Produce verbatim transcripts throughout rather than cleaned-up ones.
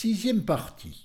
Sixième partie.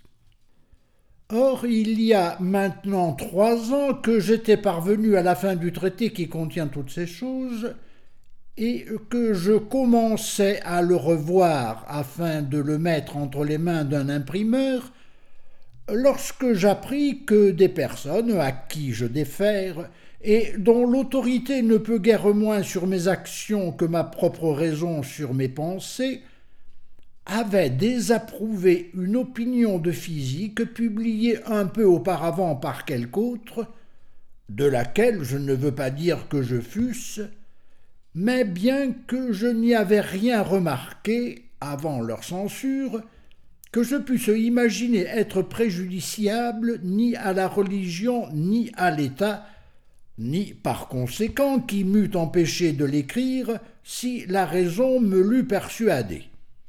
Or, il y a maintenant trois ans que j'étais parvenu à la fin du traité qui contient toutes ces choses, et que je commençais à le revoir afin de le mettre entre les mains d'un imprimeur, lorsque j'appris que des personnes à qui je défère, et dont l'autorité ne peut guère moins sur mes actions que ma propre raison sur mes pensées, avait désapprouvé une opinion de physique publiée un peu auparavant par quelque autre, de laquelle je ne veux pas dire que je fusse, mais bien que je n'y avais rien remarqué, avant leur censure, que je pusse imaginer être préjudiciable ni à la religion ni à l'État, ni par conséquent qui m'eût empêché de l'écrire si la raison me l'eût persuadé.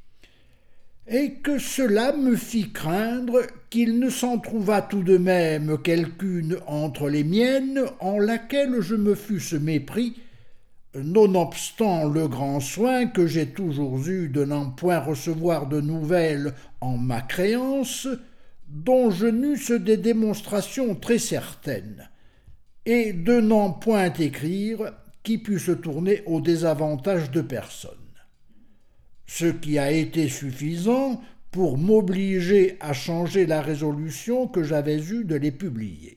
Et que cela me fit craindre qu'il ne s'en trouvât tout de même quelqu'une entre les miennes en laquelle je me fusse mépris, nonobstant le grand soin que j'ai toujours eu de n'en point recevoir de nouvelles en ma créance, dont je n'eusse des démonstrations très certaines, et de n'en point écrire qui puisse tourner au désavantage de personne. Ce qui a été suffisant pour m'obliger à changer la résolution que j'avais eue de les publier.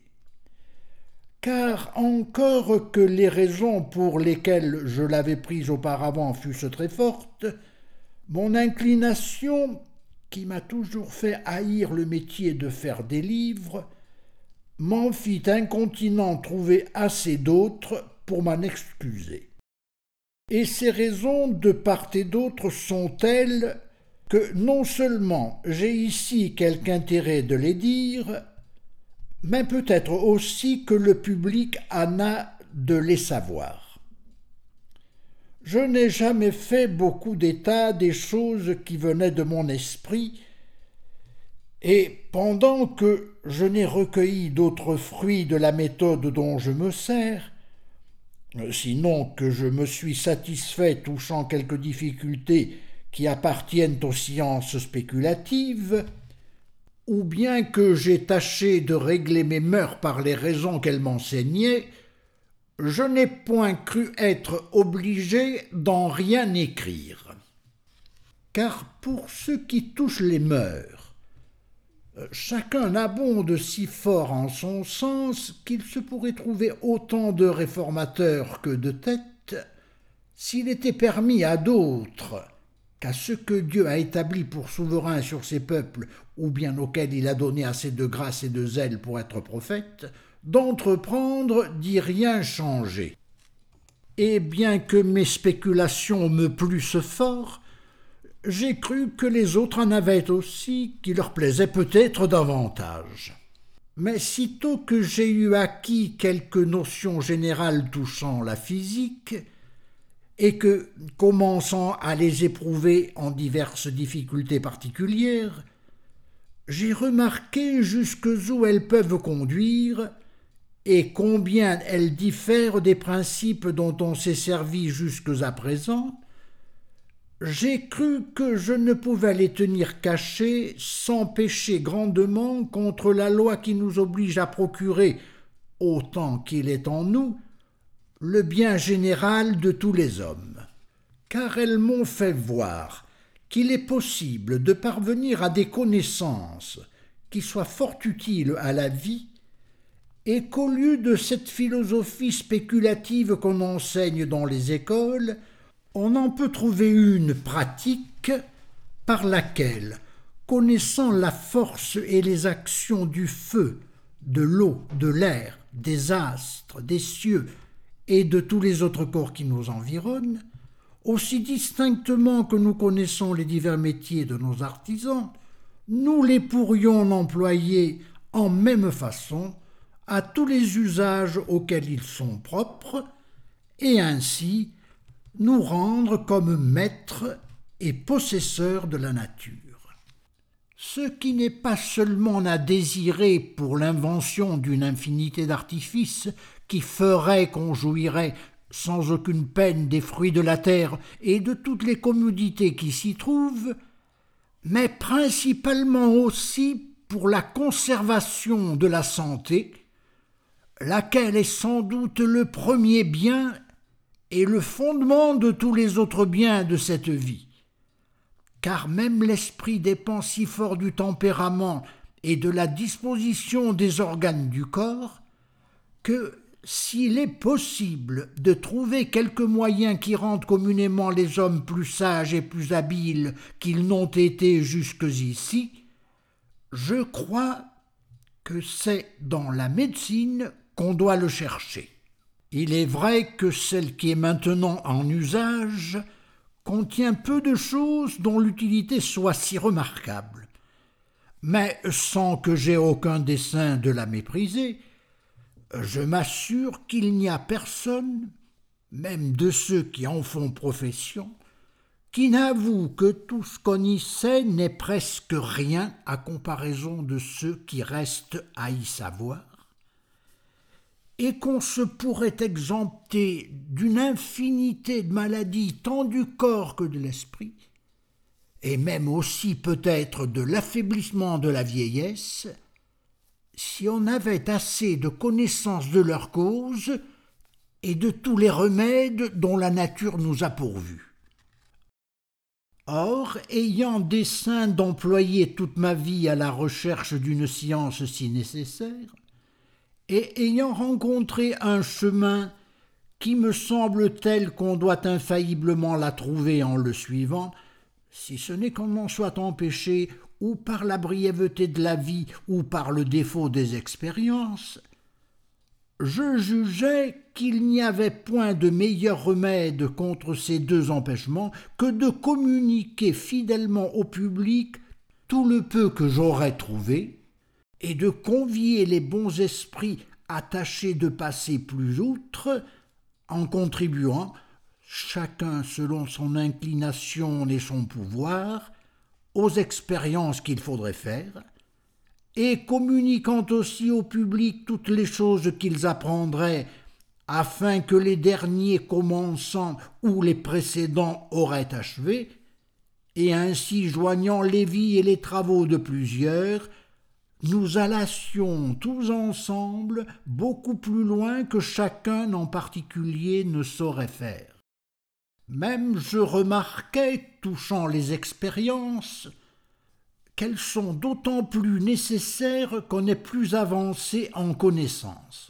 Car encore que les raisons pour lesquelles je l'avais prise auparavant fussent très fortes, mon inclination, qui m'a toujours fait haïr le métier de faire des livres, m'en fit incontinent trouver assez d'autres pour m'en excuser. Et ces raisons de part et d'autre sont telles que non seulement j'ai ici quelque intérêt de les dire, mais peut-être aussi que le public en a de les savoir. Je n'ai jamais fait beaucoup d'état des choses qui venaient de mon esprit, et pendant que je n'ai recueilli d'autres fruits de la méthode dont je me sers, sinon que je me suis satisfait touchant quelques difficultés qui appartiennent aux sciences spéculatives, ou bien que j'ai tâché de régler mes mœurs par les raisons qu'elles m'enseignaient, je n'ai point cru être obligé d'en rien écrire. Car pour ce qui touche les mœurs, chacun abonde si fort en son sens qu'il se pourrait trouver autant de réformateurs que de têtes, s'il était permis à d'autres qu'à ce que Dieu a établi pour souverain sur ses peuples, ou bien auxquels il a donné assez de grâce et de zèle pour être prophète, d'entreprendre d'y rien changer. Et bien que mes spéculations me plussent fort, j'ai cru que les autres en avaient aussi, qui leur plaisaient peut-être davantage. Mais sitôt que j'ai eu acquis quelques notions générales touchant la physique, et que, commençant à les éprouver en diverses difficultés particulières, j'ai remarqué jusqu'où elles peuvent conduire, et combien elles diffèrent des principes dont on s'est servi jusques à présent, j'ai cru que je ne pouvais les tenir cachés sans pécher grandement contre la loi qui nous oblige à procurer, autant qu'il est en nous, le bien général de tous les hommes. Car elles m'ont fait voir qu'il est possible de parvenir à des connaissances qui soient fort utiles à la vie, et qu'au lieu de cette philosophie spéculative qu'on enseigne dans les écoles, on en peut trouver une pratique par laquelle, connaissant la force et les actions du feu, de l'eau, de l'air, des astres, des cieux et de tous les autres corps qui nous environnent, aussi distinctement que nous connaissons les divers métiers de nos artisans, nous les pourrions employer en même façon à tous les usages auxquels ils sont propres, et ainsi nous rendre comme maîtres et possesseurs de la nature. Ce qui n'est pas seulement à désirer pour l'invention d'une infinité d'artifices qui ferait qu'on jouirait sans aucune peine des fruits de la terre et de toutes les commodités qui s'y trouvent, mais principalement aussi pour la conservation de la santé, laquelle est sans doute le premier bien et le fondement de tous les autres biens de cette vie. Car même l'esprit dépend si fort du tempérament et de la disposition des organes du corps, que s'il est possible de trouver quelques moyens qui rendent communément les hommes plus sages et plus habiles qu'ils n'ont été jusqu'ici, je crois que c'est dans la médecine qu'on doit le chercher. Il est vrai que celle qui est maintenant en usage contient peu de choses dont l'utilité soit si remarquable. Mais sans que j'aie aucun dessein de la mépriser, je m'assure qu'il n'y a personne, même de ceux qui en font profession, qui n'avoue que tout ce qu'on y sait n'est presque rien à comparaison de ceux qui restent à y savoir, et qu'on se pourrait exempter d'une infinité de maladies tant du corps que de l'esprit, et même aussi peut-être de l'affaiblissement de la vieillesse, si on avait assez de connaissance de leur cause et de tous les remèdes dont la nature nous a pourvus. Or, ayant dessein d'employer toute ma vie à la recherche d'une science si nécessaire, et ayant rencontré un chemin qui me semble tel qu'on doit infailliblement la trouver en le suivant, si ce n'est qu'on en soit empêché ou par la brièveté de la vie ou par le défaut des expériences, je jugeais qu'il n'y avait point de meilleur remède contre ces deux empêchements que de communiquer fidèlement au public tout le peu que j'aurais trouvé, et de convier les bons esprits attachés de passer plus outre, en contribuant, chacun selon son inclination et son pouvoir, aux expériences qu'il faudrait faire, et communiquant aussi au public toutes les choses qu'ils apprendraient, afin que les derniers commençant ou les précédents auraient achevé, et ainsi joignant les vies et les travaux de plusieurs, nous allassions tous ensemble beaucoup plus loin que chacun en particulier ne saurait faire. Même je remarquais, touchant les expériences, qu'elles sont d'autant plus nécessaires qu'on est plus avancé en connaissance.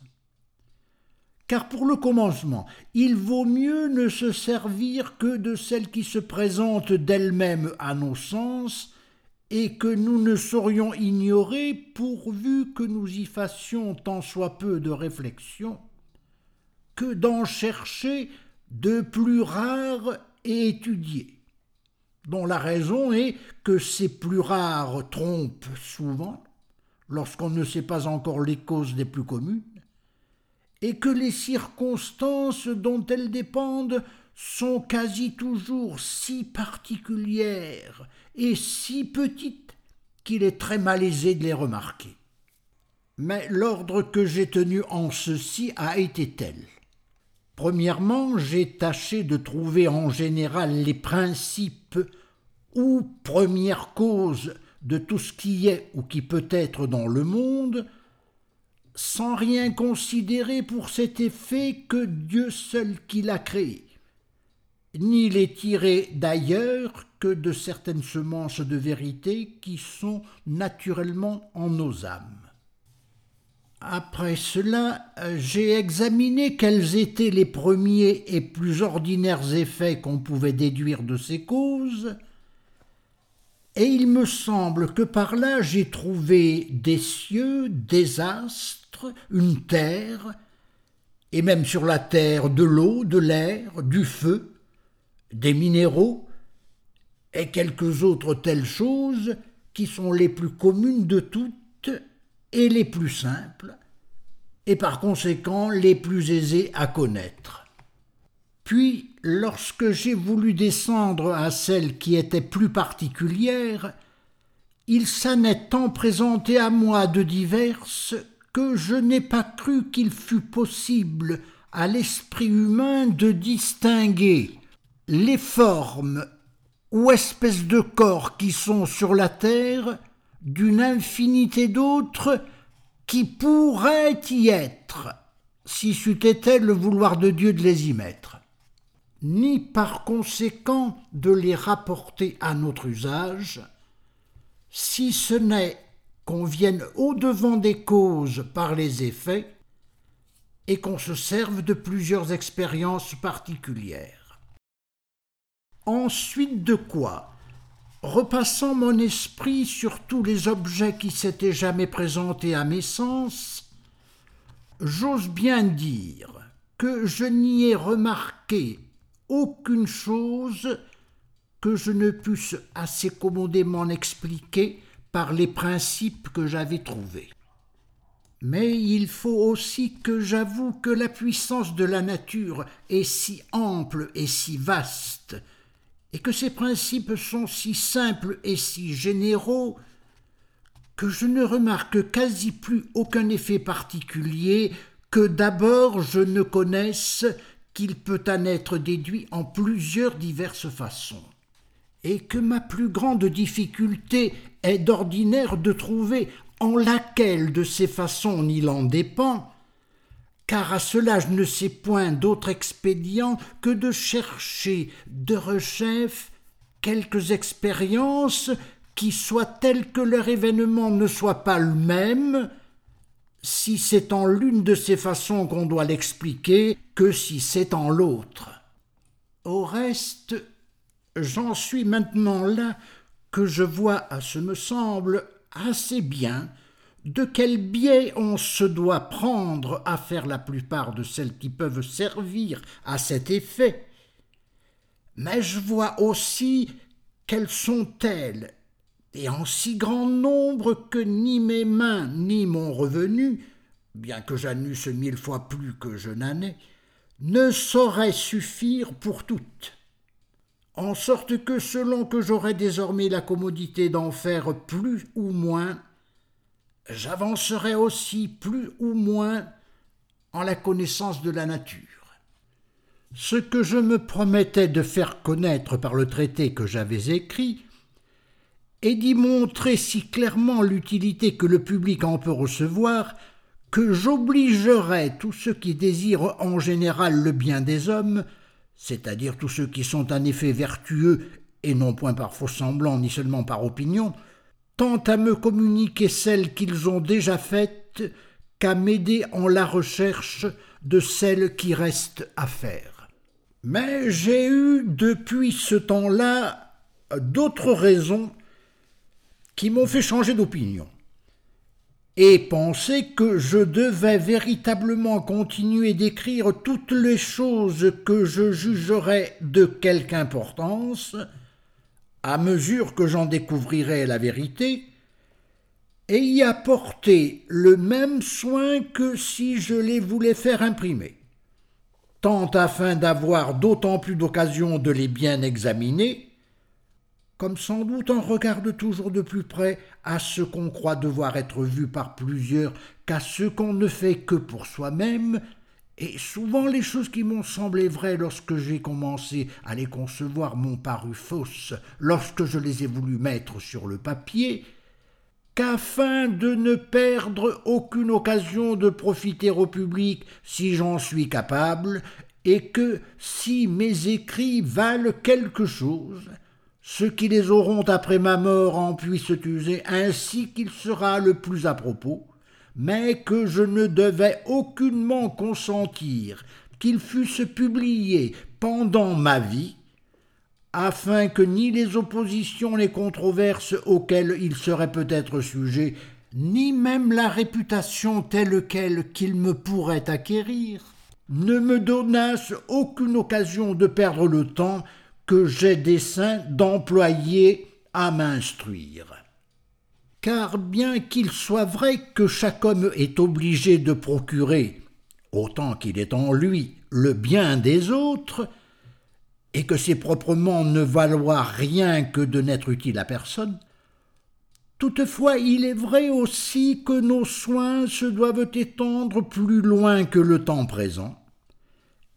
Car pour le commencement, il vaut mieux ne se servir que de celles qui se présentent d'elles-mêmes à nos sens et que nous ne saurions ignorer pourvu que nous y fassions tant soit peu de réflexion, que d'en chercher de plus rares et étudiés, dont la raison est que ces plus rares trompent souvent, lorsqu'on ne sait pas encore les causes des plus communes, et que les circonstances dont elles dépendent sont quasi toujours si particulières et si petites qu'il est très malaisé de les remarquer. Mais l'ordre que j'ai tenu en ceci a été tel. Premièrement, j'ai tâché de trouver en général les principes ou premières causes de tout ce qui est ou qui peut être dans le monde, sans rien considérer pour cet effet que Dieu seul qui l'a créé, ni les tirer d'ailleurs que de certaines semences de vérité qui sont naturellement en nos âmes. Après cela, j'ai examiné quels étaient les premiers et plus ordinaires effets qu'on pouvait déduire de ces causes, et il me semble que par là j'ai trouvé des cieux, des astres, une terre, et même sur la terre de l'eau, de l'air, du feu, des minéraux, et quelques autres telles choses qui sont les plus communes de toutes et les plus simples, et par conséquent les plus aisées à connaître. Puis, lorsque j'ai voulu descendre à celles qui étaient plus particulières, il s'en est tant présenté à moi de diverses que je n'ai pas cru qu'il fût possible à l'esprit humain de distinguer les formes ou espèces de corps qui sont sur la terre, d'une infinité d'autres qui pourraient y être, si c'eût été le vouloir de Dieu de les y mettre, ni par conséquent de les rapporter à notre usage, si ce n'est qu'on vienne au-devant des causes par les effets et qu'on se serve de plusieurs expériences particulières. Ensuite de quoi, repassant mon esprit sur tous les objets qui s'étaient jamais présentés à mes sens, j'ose bien dire que je n'y ai remarqué aucune chose que je ne pusse assez commodément expliquer par les principes que j'avais trouvés. Mais il faut aussi que j'avoue que la puissance de la nature est si ample et si vaste, et que ses principes sont si simples et si généraux, que je ne remarque quasi plus aucun effet particulier, que d'abord je ne connaisse qu'il peut en être déduit en plusieurs diverses façons, et que ma plus grande difficulté est d'ordinaire de trouver en laquelle de ces façons il en dépend, car à cela je ne sais point d'autre expédient que de chercher de rechef quelques expériences qui soient telles que leur événement ne soit pas le même, si c'est en l'une de ces façons qu'on doit l'expliquer que si c'est en l'autre. Au reste, j'en suis maintenant là que je vois, à ce me semble, assez bien de quel biais on se doit prendre à faire la plupart de celles qui peuvent servir à cet effet. Mais je vois aussi qu'elles sont telles, et en si grand nombre que ni mes mains ni mon revenu, bien que j'en eusse mille fois plus que je n'en ai, ne sauraient suffire pour toutes. En sorte que selon que j'aurai désormais la commodité d'en faire plus ou moins, j'avancerai aussi plus ou moins en la connaissance de la nature. Ce que je me promettais de faire connaître par le traité que j'avais écrit, et d'y montrer si clairement l'utilité que le public en peut recevoir, que j'obligerai tous ceux qui désirent en général le bien des hommes, c'est-à-dire tous ceux qui sont en effet vertueux, et non point par faux semblant, ni seulement par opinion, tant à me communiquer celles qu'ils ont déjà faites, qu'à m'aider en la recherche de celles qui restent à faire. Mais j'ai eu depuis ce temps-là d'autres raisons qui m'ont fait changer d'opinion, et penser que je devais véritablement continuer d'écrire toutes les choses que je jugerais de quelque importance, à mesure que j'en découvrirais la vérité, et y apporter le même soin que si je les voulais faire imprimer, tant afin d'avoir d'autant plus d'occasion de les bien examiner, comme sans doute on regarde toujours de plus près à ce qu'on croit devoir être vu par plusieurs qu'à ce qu'on ne fait que pour soi-même, et souvent les choses qui m'ont semblé vraies lorsque j'ai commencé à les concevoir m'ont paru fausses lorsque je les ai voulu mettre sur le papier, qu'afin de ne perdre aucune occasion de profiter au public si j'en suis capable, et que si mes écrits valent quelque chose, ceux qui les auront après ma mort en puissent user ainsi qu'il sera le plus à propos, mais que je ne devais aucunement consentir qu'ils fussent publiés pendant ma vie, afin que ni les oppositions, les controverses auxquelles ils seraient peut-être sujets, ni même la réputation telle quelle qu'ils me pourraient acquérir, ne me donnassent aucune occasion de perdre le temps que j'ai dessein d'employer à m'instruire. Car bien qu'il soit vrai que chaque homme est obligé de procurer, autant qu'il est en lui, le bien des autres, et que c'est proprement ne valoir rien que de n'être utile à personne, toutefois il est vrai aussi que nos soins se doivent étendre plus loin que le temps présent,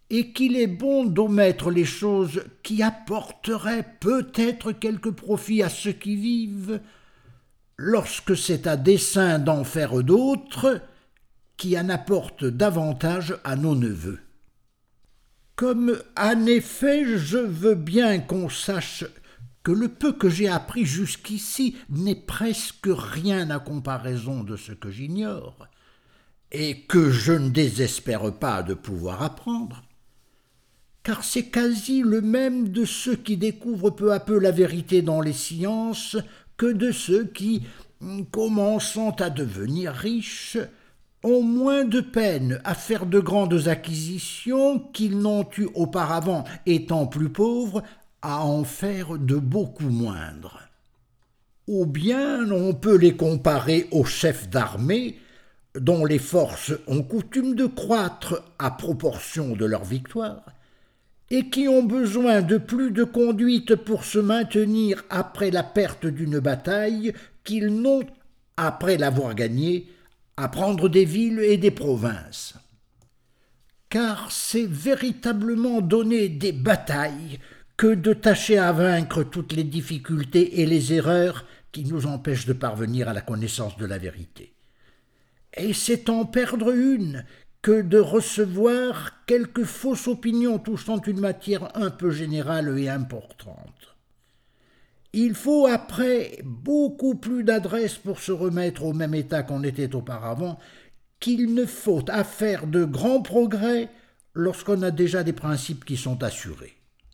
et qu'il est bon d'omettre les choses qui apporteraient peut-être quelque profit à ceux qui vivent, lorsque c'est à dessein d'en faire d'autres qui en apportent davantage à nos neveux. Comme, en effet, je veux bien qu'on sache que le peu que j'ai appris jusqu'ici n'est presque rien à comparaison de ce que j'ignore, et que je ne désespère pas de pouvoir apprendre, car c'est quasi le même de ceux qui découvrent peu à peu la vérité dans les sciences que de ceux qui, commençant à devenir riches, ont moins de peine à faire de grandes acquisitions qu'ils n'ont eu auparavant, étant plus pauvres, à en faire de beaucoup moindres. Ou bien on peut les comparer aux chefs d'armée, dont les forces ont coutume de croître à proportion de leur victoire, et qui ont besoin de plus de conduite pour se maintenir après la perte d'une bataille qu'ils n'ont, après l'avoir gagnée, à prendre des villes et des provinces. Car c'est véritablement donner des batailles que de tâcher à vaincre toutes les difficultés et les erreurs qui nous empêchent de parvenir à la connaissance de la vérité. Et c'est en perdre une que de recevoir quelque fausse opinion touchant une matière un peu générale et importante. Il faut après beaucoup plus d'adresse pour se remettre au même état qu'on était auparavant, qu'il ne faut à faire de grands progrès lorsqu'on a déjà des principes qui sont assurés.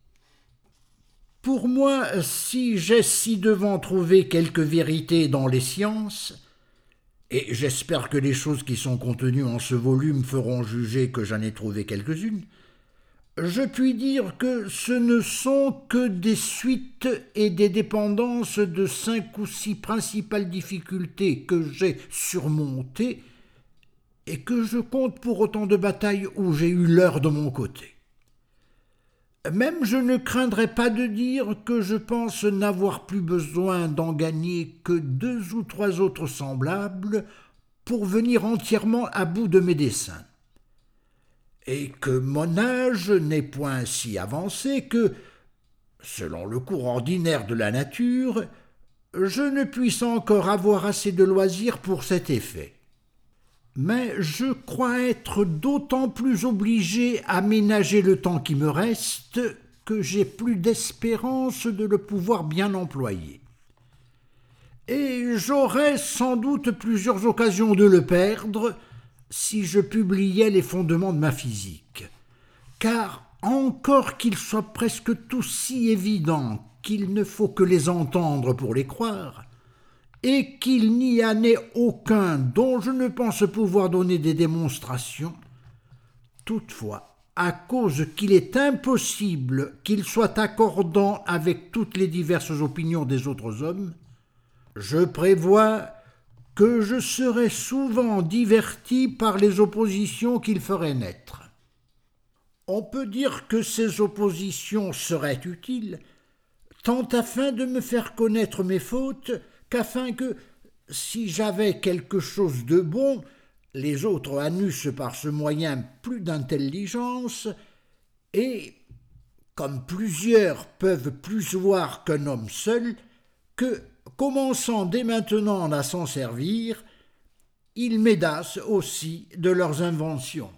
Pour moi, si j'ai ci-devant trouvé quelque vérité dans les sciences, et j'espère que les choses qui sont contenues en ce volume feront juger que j'en ai trouvé quelques-unes, je puis dire que ce ne sont que des suites et des dépendances de cinq ou six principales difficultés que j'ai surmontées et que je compte pour autant de batailles où j'ai eu l'heure de mon côté. Même je ne craindrais pas de dire que je pense n'avoir plus besoin d'en gagner que deux ou trois autres semblables pour venir entièrement à bout de mes desseins, et que mon âge n'est point si avancé que, selon le cours ordinaire de la nature, je ne puisse encore avoir assez de loisirs pour cet effet. Mais je crois être d'autant plus obligé à ménager le temps qui me reste que j'ai plus d'espérance de le pouvoir bien employer. Et j'aurais sans doute plusieurs occasions de le perdre si je publiais les fondements de ma physique, car encore qu'ils soient presque tous si évidents qu'il ne faut que les entendre pour les croire, et qu'il n'y en ait aucun dont je ne pense pouvoir donner des démonstrations, toutefois, à cause qu'il est impossible qu'ils soient accordants avec toutes les diverses opinions des autres hommes, je prévois que je serai souvent diverti par les oppositions qu'ils feraient naître. On peut dire que ces oppositions seraient utiles, tant afin de me faire connaître mes fautes, qu'afin que, si j'avais quelque chose de bon, les autres en eussent par ce moyen plus d'intelligence, et, comme plusieurs peuvent plus voir qu'un homme seul, que, commençant dès maintenant à s'en servir, ils m'aidassent aussi de leurs inventions.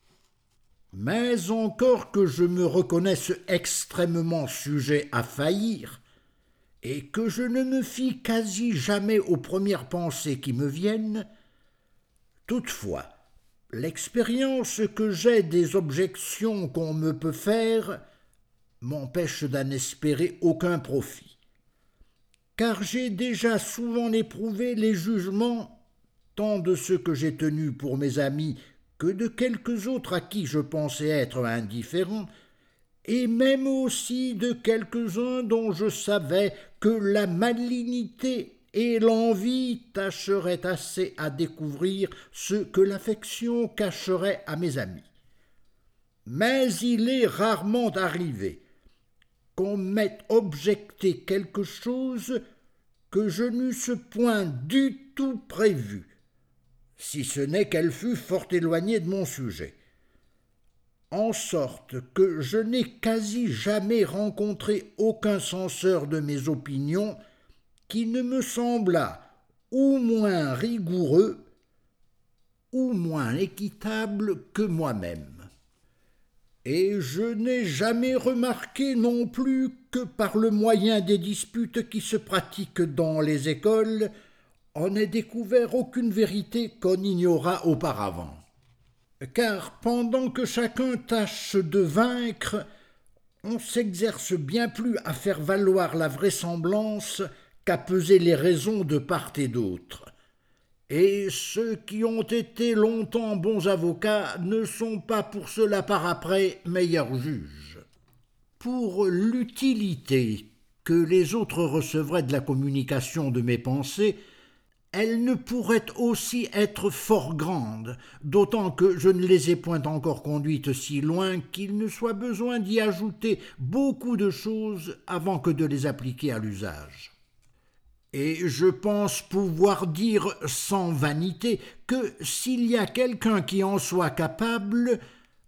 Mais encore que je me reconnaisse extrêmement sujet à faillir, et que je ne me fie quasi jamais aux premières pensées qui me viennent, toutefois, l'expérience que j'ai des objections qu'on me peut faire m'empêche d'en espérer aucun profit, car j'ai déjà souvent éprouvé les jugements tant de ceux que j'ai tenus pour mes amis que de quelques autres à qui je pensais être indifférent, et même aussi de quelques-uns dont je savais que la malignité et l'envie tâcheraient assez à découvrir ce que l'affection cacherait à mes amis. Mais il est rarement arrivé qu'on m'ait objecté quelque chose que je n'eusse point du tout prévu, si ce n'est qu'elle fût fort éloignée de mon sujet. en sorte que je n'ai quasi jamais rencontré aucun censeur de mes opinions qui ne me semblât ou moins rigoureux ou moins équitable que moi-même. Et je n'ai jamais remarqué non plus que par le moyen des disputes qui se pratiquent dans les écoles, on n'ait découvert aucune vérité qu'on ignora auparavant. Car pendant que chacun tâche de vaincre, on s'exerce bien plus à faire valoir la vraisemblance qu'à peser les raisons de part et d'autre. Et ceux qui ont été longtemps bons avocats ne sont pas pour cela par après meilleurs juges. Pour l'utilité que les autres recevraient de la communication de mes pensées, elle ne pourrait aussi être fort grande, d'autant que je ne les ai point encore conduites si loin qu'il ne soit besoin d'y ajouter beaucoup de choses avant que de les appliquer à l'usage. Et je pense pouvoir dire sans vanité que s'il y a quelqu'un qui en soit capable,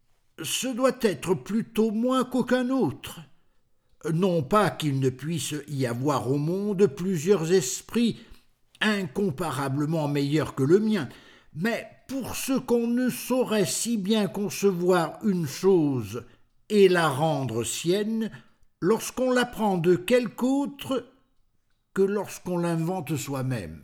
ce doit être plutôt moi qu'aucun autre. Non pas qu'il ne puisse y avoir au monde plusieurs esprits incomparablement meilleurs que le mien, mais pour ce qu'on ne saurait si bien concevoir une chose et la rendre sienne, lorsqu'on l'apprend de quelque autre que lorsqu'on l'invente soi-même.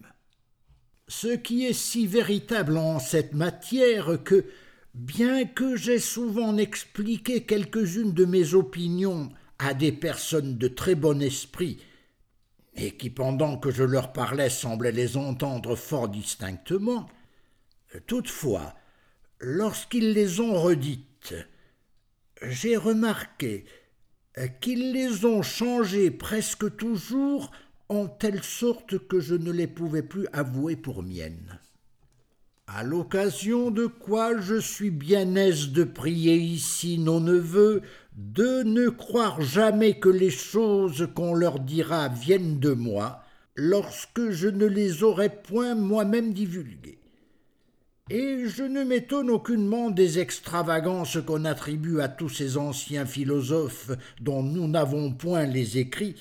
Ce qui est si véritable en cette matière que, bien que j'aie souvent expliqué quelques-unes de mes opinions à des personnes de très bon esprit, et qui, pendant que je leur parlais, semblaient les entendre fort distinctement, toutefois, lorsqu'ils les ont redites, j'ai remarqué qu'ils les ont changées presque toujours en telle sorte que je ne les pouvais plus avouer pour miennes. À l'occasion de quoi je suis bien aise de prier ici nos neveux de ne croire jamais que les choses qu'on leur dira viennent de moi, lorsque je ne les aurai point moi-même divulguées. Et je ne m'étonne aucunement des extravagances qu'on attribue à tous ces anciens philosophes dont nous n'avons point les écrits,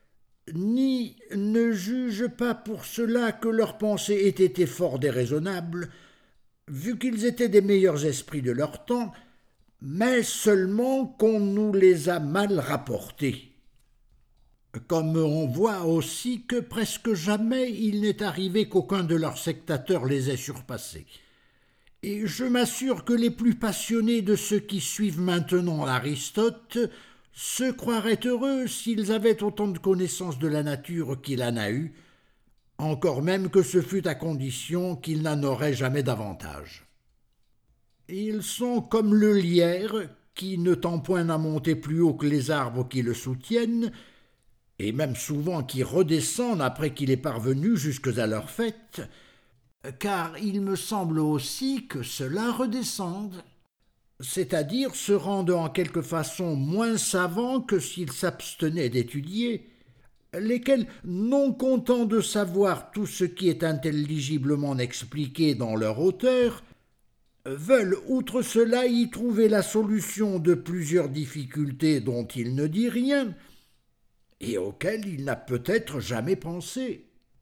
ni ne juge pas pour cela que leurs pensées aient été fort déraisonnables, vu qu'ils étaient des meilleurs esprits de leur temps, mais seulement qu'on nous les a mal rapportés. Comme on voit aussi que presque jamais il n'est arrivé qu'aucun de leurs sectateurs les ait surpassés. Et je m'assure que les plus passionnés de ceux qui suivent maintenant Aristote se croiraient heureux s'ils avaient autant de connaissances de la nature qu'il en a eu, encore même que ce fût à condition qu'ils n'en auraient jamais davantage. Ils sont comme le lierre, qui ne tend point à monter plus haut que les arbres qui le soutiennent, et même souvent qui redescendent après qu'il est parvenu jusque à leur fête, car il me semble aussi que cela redescende, c'est-à-dire se rendent en quelque façon moins savants que s'ils s'abstenaient d'étudier, lesquels, non contents de savoir tout ce qui est intelligiblement expliqué dans leur auteur, veulent outre cela y trouver la solution de plusieurs difficultés dont il ne dit rien, et auxquelles il n'a peut-être jamais pensé.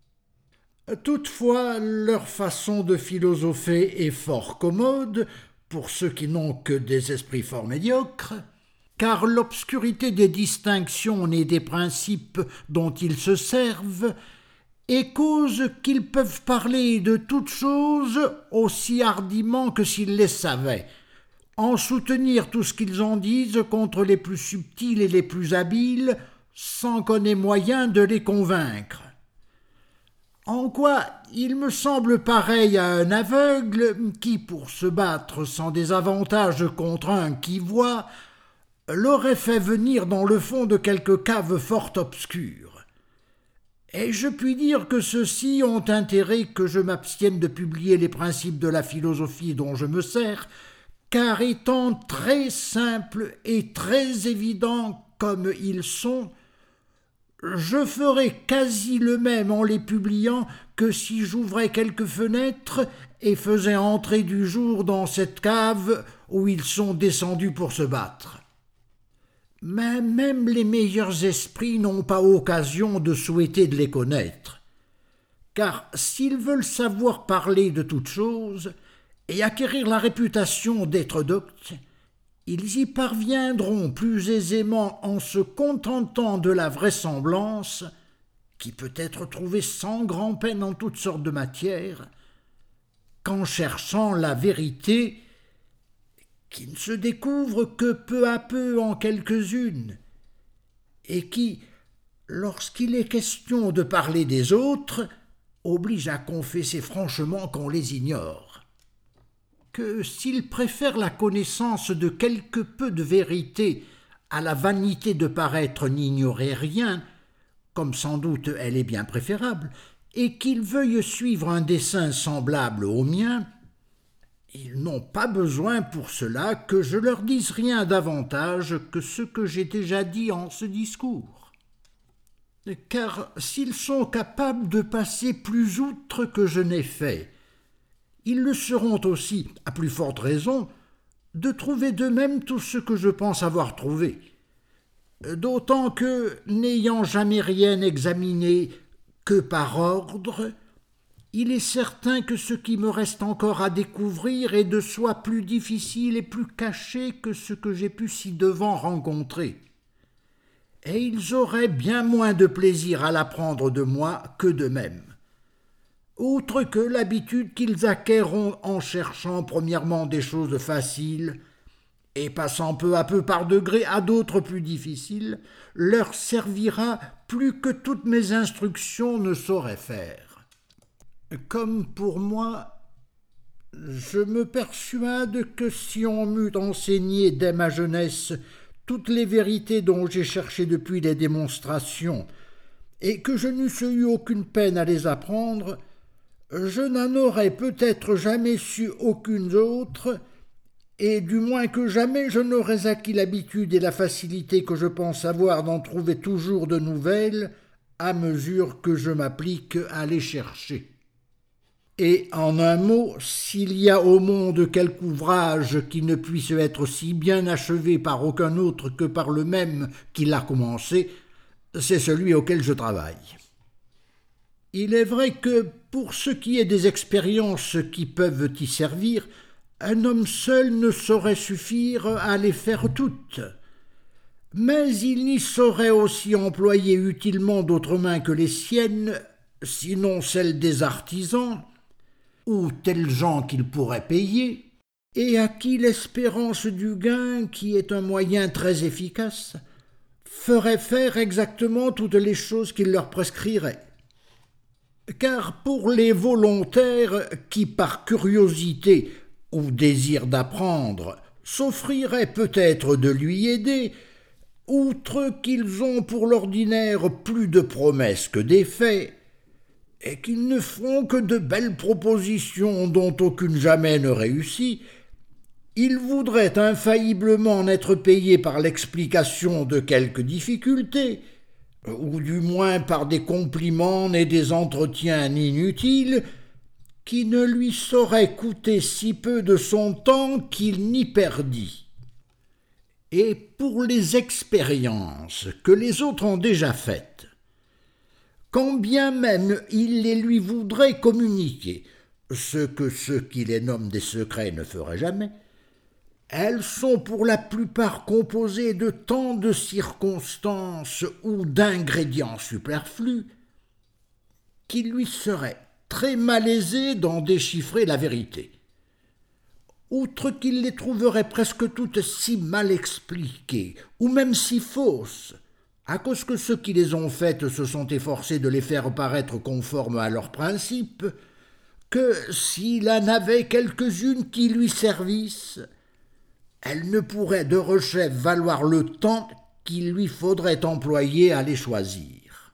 Toutefois, leur façon de philosopher est fort commode pour ceux qui n'ont que des esprits fort médiocres, car l'obscurité des distinctions et des principes dont ils se servent est cause qu'ils peuvent parler de toutes choses aussi hardiment que s'ils les savaient, en soutenir tout ce qu'ils en disent contre les plus subtils et les plus habiles, sans qu'on ait moyen de les convaincre. En quoi il me semble pareil à un aveugle qui, pour se battre sans désavantage contre un qui voit, l'aurait fait venir dans le fond de quelque cave fort obscure. Et je puis dire que ceux-ci ont intérêt que je m'abstienne de publier les principes de la philosophie dont je me sers, car étant très simples et très évidents comme ils sont, je ferais quasi le même en les publiant que si j'ouvrais quelques fenêtres et faisais entrer du jour dans cette cave où ils sont descendus pour se battre. Mais même les meilleurs esprits n'ont pas occasion de souhaiter de les connaître, car s'ils veulent savoir parler de toutes choses et acquérir la réputation d'être doctes, ils y parviendront plus aisément en se contentant de la vraisemblance, qui peut être trouvée sans grand-peine en toutes sortes de matières, qu'en cherchant la vérité, qui ne se découvre que peu à peu en quelques-unes, et qui, lorsqu'il est question de parler des autres, oblige à confesser franchement qu'on les ignore. Que s'ils préfèrent la connaissance de quelque peu de vérité à la vanité de paraître n'ignorer rien, comme sans doute elle est bien préférable, et qu'ils veuillent suivre un dessein semblable au mien, ils n'ont pas besoin pour cela que je leur dise rien davantage que ce que j'ai déjà dit en ce discours. Car s'ils sont capables de passer plus outre que je n'ai fait, ils le seront aussi, à plus forte raison, de trouver d'eux-mêmes tout ce que je pense avoir trouvé. D'autant que, n'ayant jamais rien examiné que par ordre, il est certain que ce qui me reste encore à découvrir est de soi plus difficile et plus caché que ce que j'ai pu ci-devant rencontrer. Et ils auraient bien moins de plaisir à l'apprendre de moi que d'eux-mêmes. Outre que l'habitude qu'ils acquerront en cherchant premièrement des choses faciles et passant peu à peu par degrés à d'autres plus difficiles, leur servira plus que toutes mes instructions ne sauraient faire. Comme pour moi, je me persuade que si on m'eût enseigné dès ma jeunesse toutes les vérités dont j'ai cherché depuis les démonstrations, et que je n'eusse eu aucune peine à les apprendre, je n'en aurais peut-être jamais su aucune autre, et du moins que jamais je n'aurais acquis l'habitude et la facilité que je pense avoir d'en trouver toujours de nouvelles, à mesure que je m'applique à les chercher. Et en un mot, s'il y a au monde quelque ouvrage qui ne puisse être si bien achevé par aucun autre que par le même qui l'a commencé, c'est celui auquel je travaille. Il est vrai que, pour ce qui est des expériences qui peuvent y servir, un homme seul ne saurait suffire à les faire toutes. Mais il n'y saurait aussi employer utilement d'autres mains que les siennes, sinon celles des artisans, ou tels gens qu'il pourrait payer, et à qui l'espérance du gain, qui est un moyen très efficace, ferait faire exactement toutes les choses qu'il leur prescrirait. Car pour les volontaires qui, par curiosité ou désir d'apprendre, s'offriraient peut-être de lui aider, outre qu'ils ont pour l'ordinaire plus de promesses que d'effets, et qu'ils ne font que de belles propositions dont aucune jamais ne réussit, ils voudraient infailliblement en être payés par l'explication de quelques difficultés, ou du moins par des compliments et des entretiens inutiles, qui ne lui sauraient coûter si peu de son temps qu'il n'y perdit. Et pour les expériences que les autres ont déjà faites, quand bien même il les lui voudrait communiquer, ce que ceux qui les nomment des secrets ne feraient jamais, elles sont pour la plupart composées de tant de circonstances ou d'ingrédients superflus qu'il lui serait très malaisé d'en déchiffrer la vérité. Outre qu'il les trouverait presque toutes si mal expliquées, ou même si fausses, à cause que ceux qui les ont faites se sont efforcés de les faire paraître conformes à leurs principes, que s'il en avait quelques-unes qui lui servissent, elle ne pourrait de rechef valoir le temps qu'il lui faudrait employer à les choisir.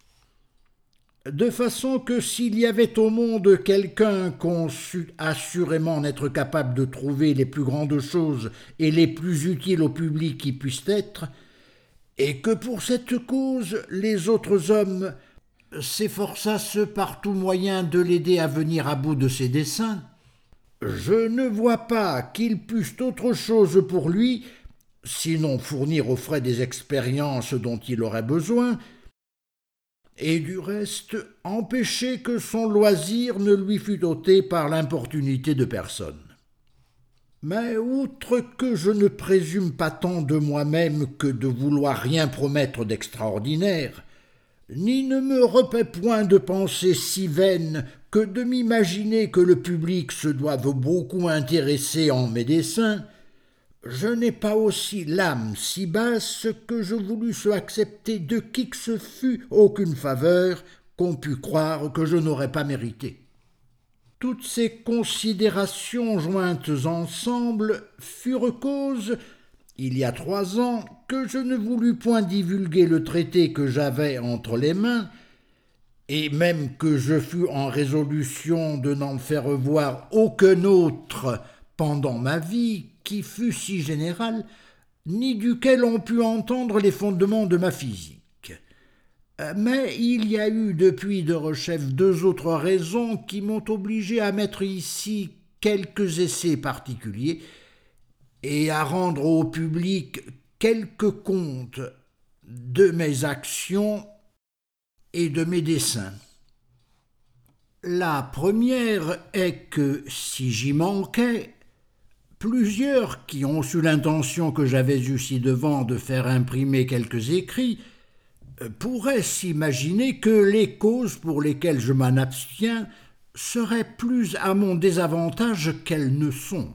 De façon que s'il y avait au monde quelqu'un qu'on sût assurément n'être capable de trouver les plus grandes choses et les plus utiles au public qui puissent être, et que pour cette cause les autres hommes s'efforçassent par tout moyen de l'aider à venir à bout de ses desseins, je ne vois pas qu'ils pussent autre chose pour lui, sinon fournir aux frais des expériences dont il aurait besoin, et du reste empêcher que son loisir ne lui fût ôté par l'importunité de personne. Mais outre que je ne présume pas tant de moi-même que de vouloir rien promettre d'extraordinaire, ni ne me repaît point de pensée si vaine que de m'imaginer que le public se doive beaucoup intéresser en mes dessins, je n'ai pas aussi l'âme si basse que je voulusse accepter de qui que ce fût aucune faveur qu'on pût croire que je n'aurais pas mérité. Toutes ces considérations jointes ensemble furent cause, il y a trois ans, que je ne voulus point divulguer le traité que j'avais entre les mains, et même que je fus en résolution de n'en faire voir aucun autre pendant ma vie qui fût si général, ni duquel on pût entendre les fondements de ma physique. Mais il y a eu depuis Derechef deux autres raisons qui m'ont obligé à mettre ici quelques essais particuliers et à rendre au public quelques comptes de mes actions et de mes dessins. La première est que, si j'y manquais, plusieurs qui ont su l'intention que j'avais eue ci-devant de faire imprimer quelques écrits pourraient s'imaginer que les causes pour lesquelles je m'en abstiens seraient plus à mon désavantage qu'elles ne sont.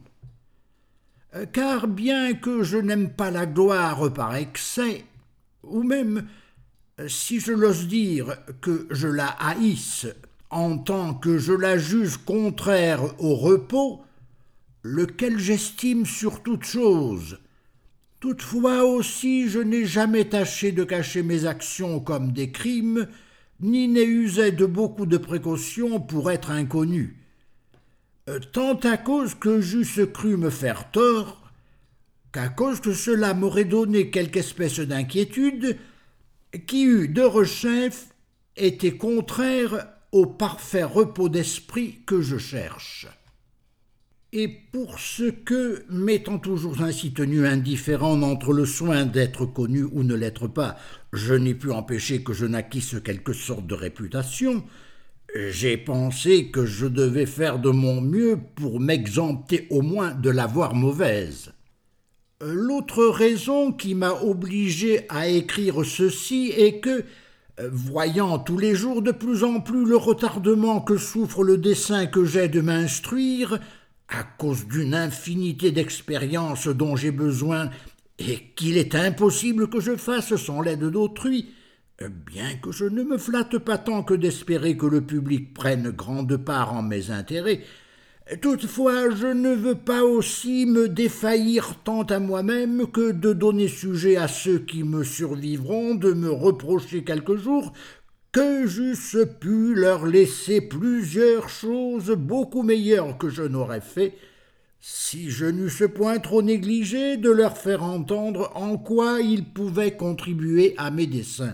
Car bien que je n'aime pas la gloire par excès, ou même, si je l'ose dire, que je la haïsse en tant que je la juge contraire au repos, lequel j'estime sur toute chose, toutefois aussi je n'ai jamais tâché de cacher mes actions comme des crimes, ni n'ai usé de beaucoup de précautions pour être inconnu, tant à cause que j'eusse cru me faire tort, qu'à cause que cela m'aurait donné quelque espèce d'inquiétude qui eût Derechef été contraire au parfait repos d'esprit que je cherche. Et pour ce que, m'étant toujours ainsi tenu indifférent entre le soin d'être connu ou ne l'être pas, je n'ai pu empêcher que je naquisse quelque sorte de réputation, j'ai pensé que je devais faire de mon mieux pour m'exempter au moins de l'avoir mauvaise. L'autre raison qui m'a obligé à écrire ceci est que, voyant tous les jours de plus en plus le retardement que souffre le dessein que j'ai de m'instruire, à cause d'une infinité d'expériences dont j'ai besoin et qu'il est impossible que je fasse sans l'aide d'autrui, bien que je ne me flatte pas tant que d'espérer que le public prenne grande part en mes intérêts, toutefois je ne veux pas aussi me défaillir tant à moi-même que de donner sujet à ceux qui me survivront de me reprocher quelque jour que j'eusse pu leur laisser plusieurs choses beaucoup meilleures que je n'aurais fait, si je n'eusse point trop négligé de leur faire entendre en quoi ils pouvaient contribuer à mes desseins.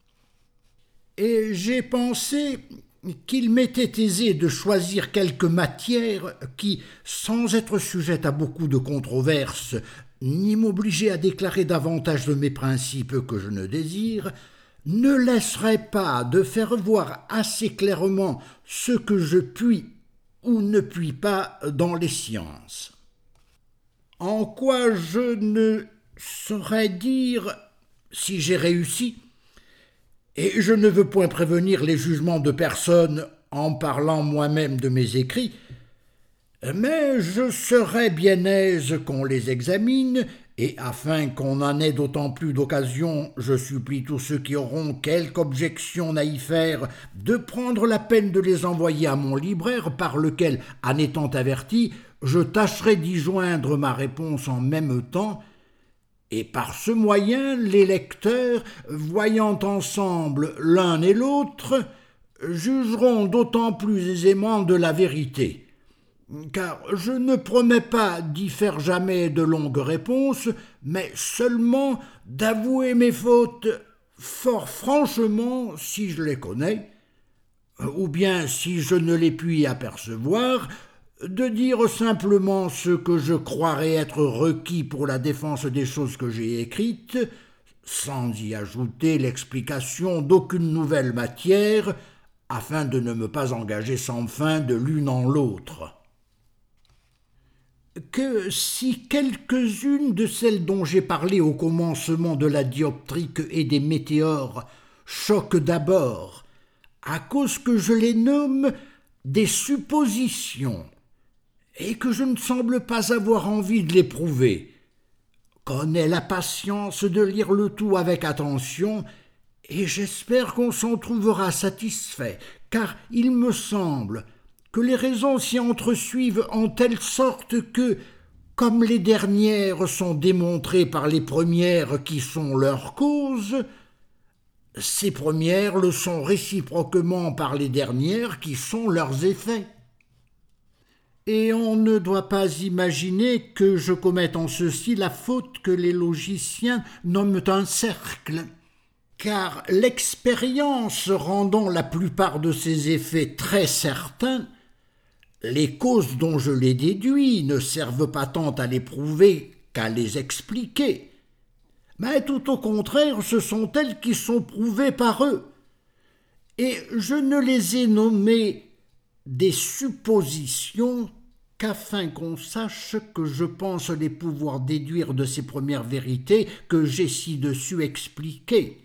Et j'ai pensé qu'il m'était aisé de choisir quelques matières qui, sans être sujettes à beaucoup de controverses, ni m'obliger à déclarer davantage de mes principes que je ne désire, ne laisserait pas de faire voir assez clairement ce que je puis ou ne puis pas dans les sciences. En quoi je ne saurais dire si j'ai réussi, et je ne veux point prévenir les jugements de personne en parlant moi-même de mes écrits, mais je serais bien aise qu'on les examine, et afin qu'on en ait d'autant plus d'occasion, je supplie tous ceux qui auront quelque objection à y faire de prendre la peine de les envoyer à mon libraire, par lequel, en étant averti, je tâcherai d'y joindre ma réponse en même temps, et par ce moyen, les lecteurs, voyant ensemble l'un et l'autre, jugeront d'autant plus aisément de la vérité, car je ne promets pas d'y faire jamais de longues réponses, mais seulement d'avouer mes fautes fort franchement si je les connais, ou bien si je ne les puis y apercevoir, de dire simplement ce que je croirais être requis pour la défense des choses que j'ai écrites, sans y ajouter l'explication d'aucune nouvelle matière, afin de ne me pas engager sans fin de l'une en l'autre. Que si quelques-unes de celles dont j'ai parlé au commencement de la dioptrique et des météores choquent d'abord, à cause que je les nomme des suppositions, et que je ne semble pas avoir envie de les prouver, qu'on ait la patience de lire le tout avec attention, et j'espère qu'on s'en trouvera satisfait, car il me semble que les raisons s'y entresuivent en telle sorte que, comme les dernières sont démontrées par les premières qui sont leur cause, ces premières le sont réciproquement par les dernières qui sont leurs effets. Et on ne doit pas imaginer que je commette en ceci la faute que les logiciens nomment un cercle, car l'expérience rendant la plupart de ces effets très certains, les causes dont je les déduis ne servent pas tant à les prouver qu'à les expliquer, mais tout au contraire ce sont elles qui sont prouvées par eux, et je ne les ai nommées des suppositions qu'afin qu'on sache que je pense les pouvoir déduire de ces premières vérités que j'ai ci-dessus expliquées,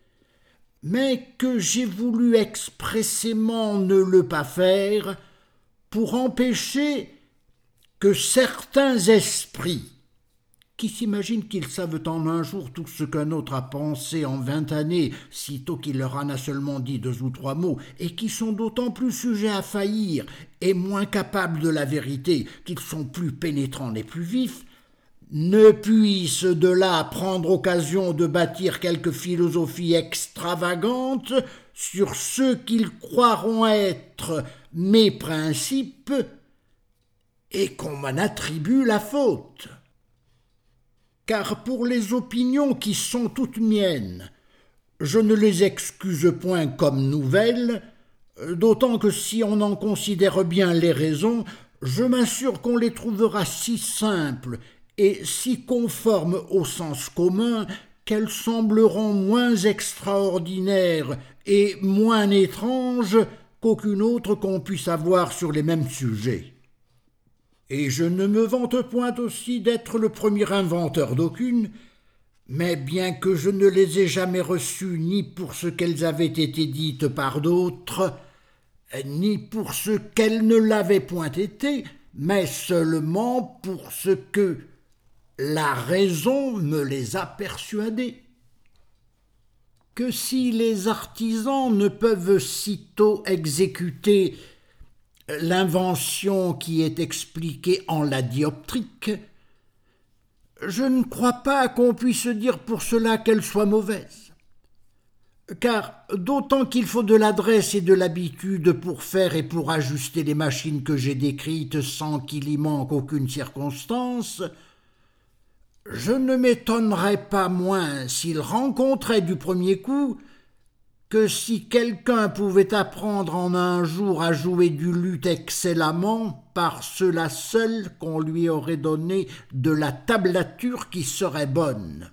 mais que j'ai voulu expressément ne le pas faire pour empêcher que certains esprits, qui s'imaginent qu'ils savent en un jour tout ce qu'un autre a pensé en vingt années, sitôt qu'il leur en a seulement dit deux ou trois mots, et qui sont d'autant plus sujets à faillir et moins capables de la vérité qu'ils sont plus pénétrants et plus vifs, ne puissent de là prendre occasion de bâtir quelque philosophie extravagante sur ceux qu'ils croiront être mes principes et qu'on m'en attribue la faute. Car pour les opinions qui sont toutes miennes, je ne les excuse point comme nouvelles, d'autant que si on en considère bien les raisons, je m'assure qu'on les trouvera si simples et si conformes au sens commun qu'elles sembleront moins extraordinaires et moins étranges qu'aucune autre qu'on puisse avoir sur les mêmes sujets. Et je ne me vante point aussi d'être le premier inventeur d'aucune, mais bien que je ne les ai jamais reçues ni pour ce qu'elles avaient été dites par d'autres, ni pour ce qu'elles ne l'avaient point été, mais seulement pour ce que la raison me les a persuadées. Que si les artisans ne peuvent sitôt exécuter l'invention qui est expliquée en la dioptrique, je ne crois pas qu'on puisse dire pour cela qu'elle soit mauvaise. Car d'autant qu'il faut de l'adresse et de l'habitude pour faire et pour ajuster les machines que j'ai décrites sans qu'il y manque aucune circonstance, je ne m'étonnerais pas moins s'il rencontrait du premier coup que si quelqu'un pouvait apprendre en un jour à jouer du luth excellemment par cela seul qu'on lui aurait donné de la tablature qui serait bonne.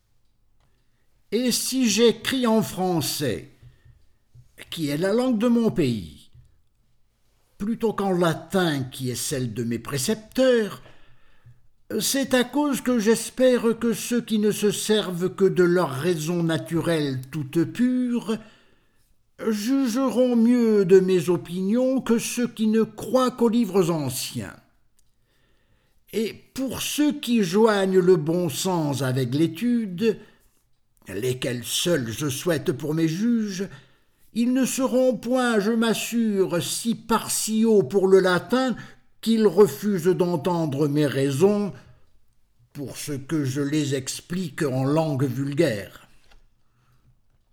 Et si j'écris en français, qui est la langue de mon pays, plutôt qu'en latin qui est celle de mes précepteurs, c'est à cause que j'espère que ceux qui ne se servent que de leur raison naturelle toute pure jugeront mieux de mes opinions que ceux qui ne croient qu'aux livres anciens. Et pour ceux qui joignent le bon sens avec l'étude, lesquels seuls je souhaite pour mes juges, ils ne seront point, je m'assure, si partiaux pour le latin qu'ils refusent d'entendre mes raisons « pour ce que je les explique en langue vulgaire ».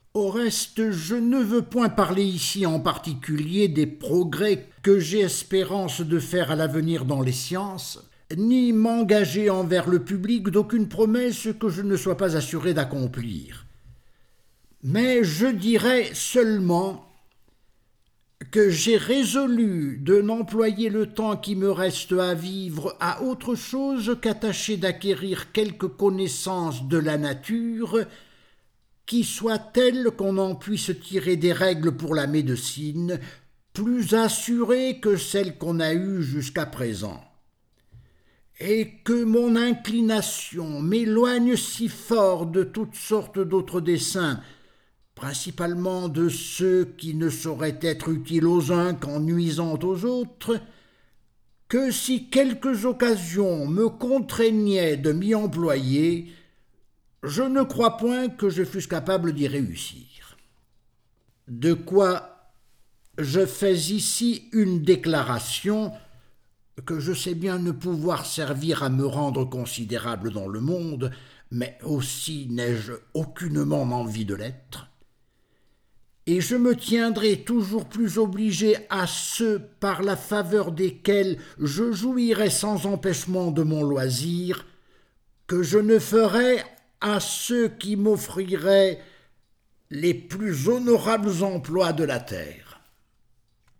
Au reste, je ne veux point parler ici en particulier des progrès que j'ai espérance de faire à l'avenir dans les sciences, ni m'engager envers le public d'aucune promesse que je ne sois pas assuré d'accomplir. Mais je dirais seulement que j'ai résolu de n'employer le temps qui me reste à vivre à autre chose qu'attacher d'acquérir quelques connaissances de la nature qui soient telles qu'on en puisse tirer des règles pour la médecine plus assurées que celles qu'on a eues jusqu'à présent, et que mon inclination m'éloigne si fort de toutes sortes d'autres desseins, principalement de ceux qui ne sauraient être utiles aux uns qu'en nuisant aux autres, que si quelques occasions me contraignaient de m'y employer, je ne crois point que je fusse capable d'y réussir. De quoi je fais ici une déclaration que je sais bien ne pouvoir servir à me rendre considérable dans le monde, mais aussi n'ai-je aucunement envie de l'être, et je me tiendrai toujours plus obligé à ceux par la faveur desquels je jouirai sans empêchement de mon loisir, que je ne ferai à ceux qui m'offriraient les plus honorables emplois de la terre.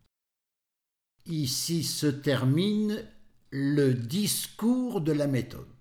Ici se termine le discours de la méthode.